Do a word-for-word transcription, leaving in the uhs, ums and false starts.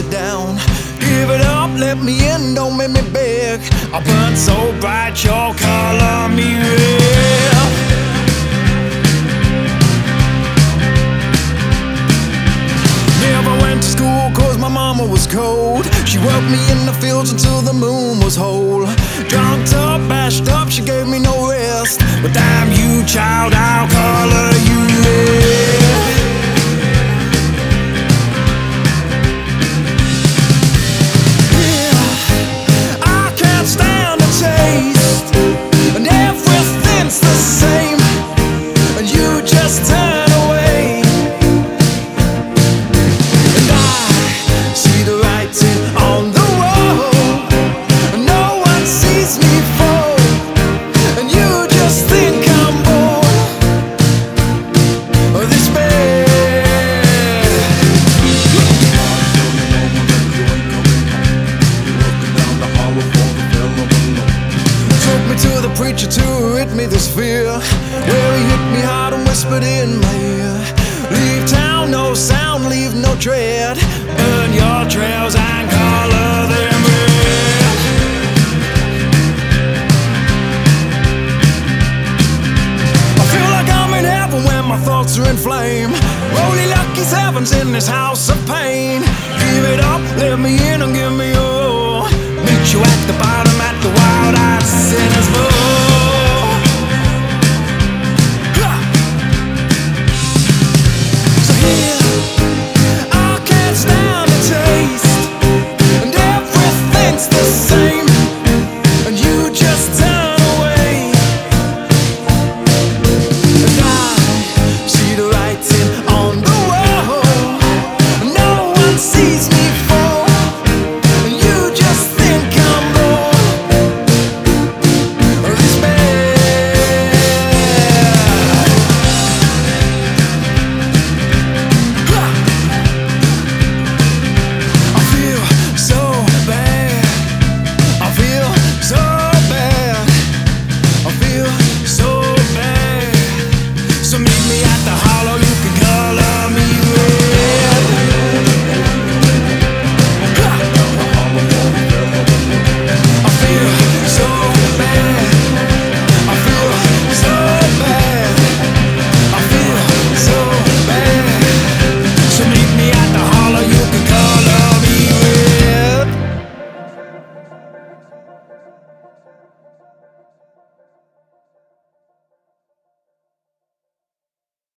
it down. Give it up, let me in, don't make me beg. I burn so bright, your color me red. Never went to school cause my mama was cold. She worked me in the fields until the moon was whole. Drunked up, bashed up, she gave me no rest. But damn you, child, I'll color you red. Yeah, I can't stand the taste, and everything's the same, and you just turn away. And I see the writing on the wall, and no one sees me fall, and you just think I'm born of this bad. Took me to the preacher to rid me this fear, where he hit me hard and whispered in my ear. Leave town, no sound, leave no tread. Burn your trails and color them red. I feel like I'm in heaven when my thoughts are in flame. Only lucky's heaven's in this house of pain. Give it up, let me in and give me a roar. Meet you at the bottom at the wild-eyed sinner's bowl. So here, I can't stand the taste, and everything's the same, and you just turn away. And I see the writing on the wall, and no one sees me